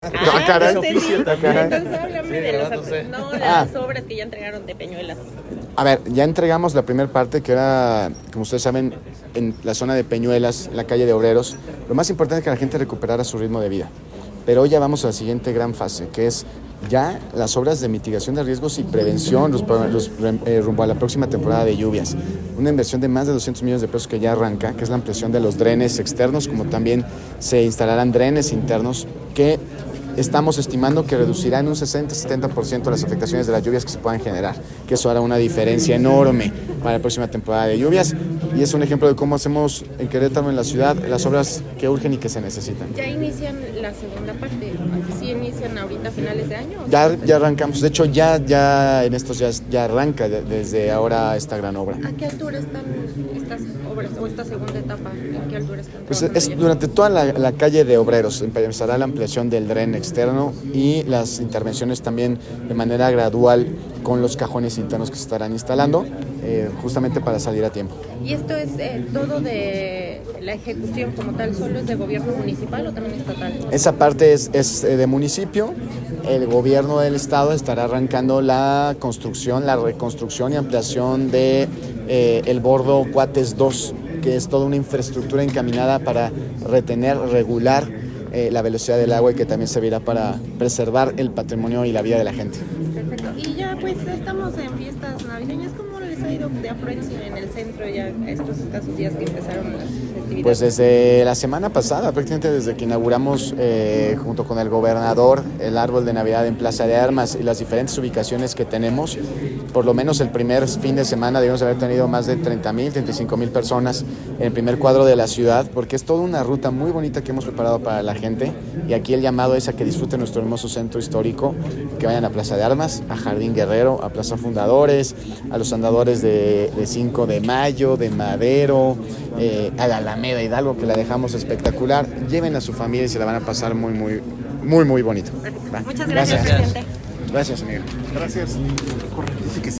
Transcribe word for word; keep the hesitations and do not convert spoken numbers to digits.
Ah, caray. Entonces, sí. Ah, caray. Entonces háblame Sí, de de las, verdad, no sé. no, de Ah. las obras que ya entregaron de Peñuelas. A ver, ya entregamos la primera parte que era, como ustedes saben, en la zona de Peñuelas, en la calle de Obreros. Lo más importante es que la gente recuperara su ritmo de vida. Pero hoy ya vamos a la siguiente gran fase, que es ya las obras de mitigación de riesgos y prevención los, los, eh, rumbo a la próxima temporada de lluvias. Una inversión de más de doscientos millones de pesos que ya arranca, que es la ampliación de los drenes externos, como también se instalarán drenes internos que estamos estimando que reducirá en un sesenta a setenta por ciento las afectaciones de las lluvias que se puedan generar, que eso hará una diferencia enorme para la próxima temporada de lluvias, y es un ejemplo de cómo hacemos en Querétaro, en la ciudad, las obras que urgen y que se necesitan. Ya inician la segunda parte, ¿sí inician ahorita a finales de año? Ya, ya arrancamos, de hecho ya, ya en estos ya, ya arranca de, desde ahora esta gran obra. ¿A qué altura están estas obras o esta segunda etapa? ¿En qué altura están? Pues es ya? durante toda la, la calle de Obreros, empezará la ampliación del dren externo y las intervenciones también de manera gradual con los cajones internos que se estarán instalando, eh, justamente para salir a tiempo. ¿Y esto es eh, todo de la ejecución como tal, solo es de gobierno municipal o también estatal? Esa parte es, es de municipio. El gobierno del estado estará arrancando la construcción, la reconstrucción y ampliación de eh, el bordo Cuates dos, que es toda una infraestructura encaminada para retener, regular eh, la velocidad del agua y que también servirá para preservar el patrimonio y la vida de la gente. Perfecto. Y ya pues estamos en fiestas navideñas. ¿Cómo les ha ido de afluencia en el centro ya estos escasos días que empezaron las festividades? Pues desde la semana pasada, prácticamente desde que inauguramos eh, junto con el gobernador el árbol de Navidad en Plaza de Armas y las diferentes ubicaciones que tenemos, por lo menos el primer fin de semana debemos haber tenido más de treinta mil, treinta y cinco mil personas en el primer cuadro de la ciudad, porque es toda una ruta muy bonita que hemos preparado para la gente, y aquí el llamado es a que disfruten nuestro hermoso centro histórico, que vayan a Plaza de Armas, a Jardín Guerrero, a Plaza Fundadores, a los andadores de, de cinco de mayo, de Madero, eh, a la Alameda Hidalgo, que la dejamos espectacular. Lleven a su familia y se la van a pasar muy, muy, muy, muy bonito. Muchas gracias, Gracias, presidente. Gracias, amiga. Gracias.